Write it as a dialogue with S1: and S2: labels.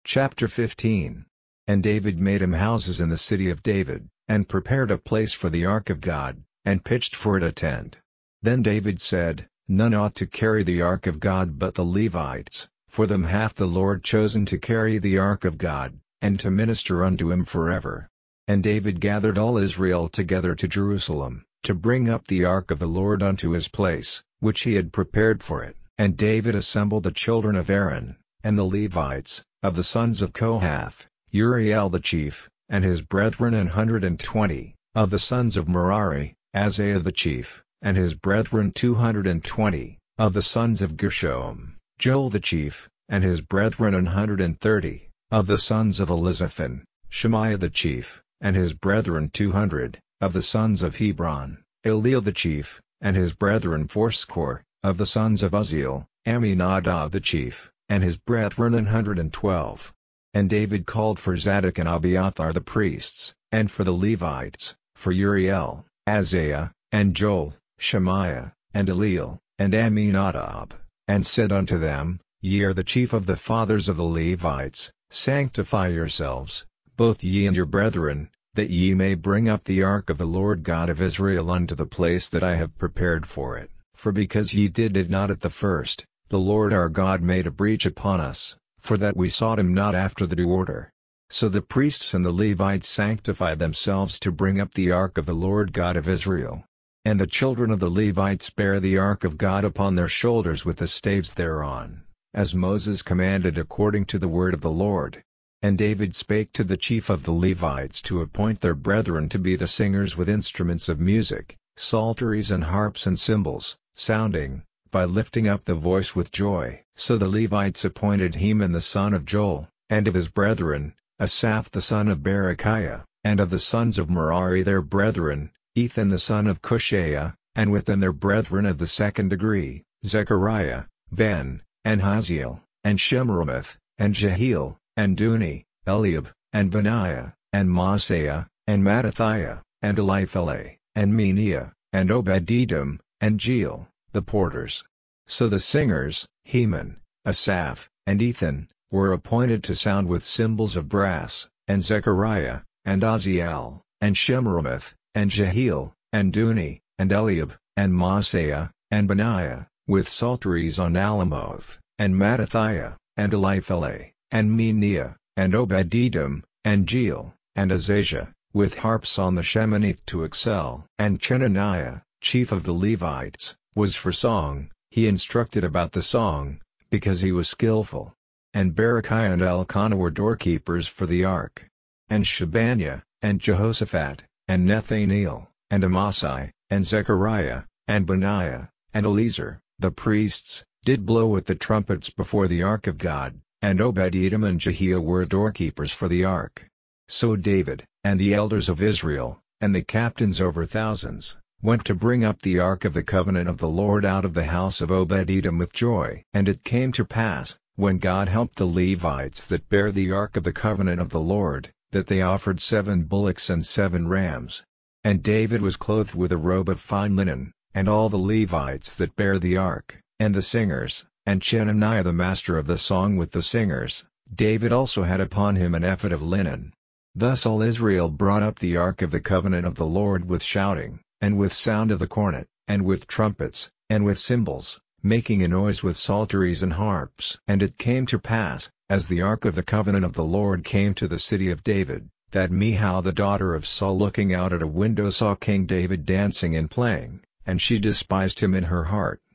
S1: Chapter 15. And David made him houses in the city of David, and prepared a place for the ark of God, and pitched for it a tent. Then David said, None ought to carry the ark of God but the Levites, for them hath the Lord chosen to carry the ark of God, and to minister unto him forever. And David gathered all Israel together to Jerusalem, to bring up the ark of the Lord unto his place, which he had prepared for it. And David assembled the children of Aaron, and the Levites, of the sons of Kohath, Uriel the chief, and his brethren 120, of the sons of Merari, Asaiah the chief, and his brethren 220, of the sons of Gershom, Joel the chief, and his brethren 130, of the sons of Elizaphan, Shemaiah the chief, and his brethren 200, of the sons of Hebron, Eliel the chief, and his brethren fourscore, of the sons of Uzziel, Amminadab the chief, and his brethren 112. And David called for Zadok and Abiathar the priests, and for the Levites, for Uriel, Asaiah, and Joel, Shemaiah, and Eliel, and Amminadab, and said unto them, Ye are the chief of the fathers of the Levites, sanctify yourselves, both ye and your brethren, that ye may bring up the ark of the Lord God of Israel unto the place that I have prepared for it. For because ye did it not at the first, the Lord our God made a breach upon us, for that we sought him not after the due order. So the priests and the Levites sanctified themselves to bring up the ark of the Lord God of Israel. And the children of the Levites bare the ark of God upon their shoulders with the staves thereon, as Moses commanded according to the word of the Lord. And David spake to the chief of the Levites to appoint their brethren to be the singers with instruments of music, psalteries and harps and cymbals, sounding, by lifting up the voice with joy. So the Levites appointed Heman the son of Joel, and of his brethren, Asaph the son of Berechiah, and of the sons of Merari their brethren, Ethan the son of Cushaiah, and with them their brethren of the second degree, Zechariah, Ben, and Haziel, and Shemiramoth, and Jehiel, and Duni, Eliab, and Benaiah, and Maaseiah, and Mattithiah, and Elipheleh, and Meniah, and Obed-Edom, and Jeiel, the porters. So the singers, Heman, Asaph, and Ethan, were appointed to sound with cymbals of brass, and Zechariah, and Aziel, and Shemiramoth, and Jehiel, and Duni, and Eliab, and Maaseiah, and Benaiah, with psalteries on Alamoth, and Mattithiah, and Elipheleh, and Meniah, and Obed-Edom, and Jeiel, and Azaziah, with harps on the Sheminith to excel. And Chenaniah, chief of the Levites, was for song. He instructed about the song, because he was skillful. And Berechiah and Elkanah were doorkeepers for the ark. And Shebaniah, and Jehoshaphat, and Nethaneel, and Amasai, and Zechariah, and Benaiah, and Eliezer, the priests, did blow with the trumpets before the ark of God, and Obed-Edom and Jehiel were doorkeepers for the ark. So David, and the elders of Israel, and the captains over thousands, went to bring up the ark of the covenant of the Lord out of the house of Obed-Edom with joy. And it came to pass, when God helped the Levites that bare the ark of the covenant of the Lord, that they offered 7 bullocks and 7 rams. And David was clothed with a robe of fine linen, and all the Levites that bare the ark, and the singers, and Chenaniah the master of the song with the singers. David also had upon him an ephod of linen. Thus all Israel brought up the ark of the covenant of the Lord with shouting, and with sound of the cornet, and with trumpets, and with cymbals, making a noise with psalteries and harps. And it came to pass, as the ark of the covenant of the Lord came to the city of David, that Michal the daughter of Saul looking out at a window saw King David dancing and playing, and she despised him in her heart.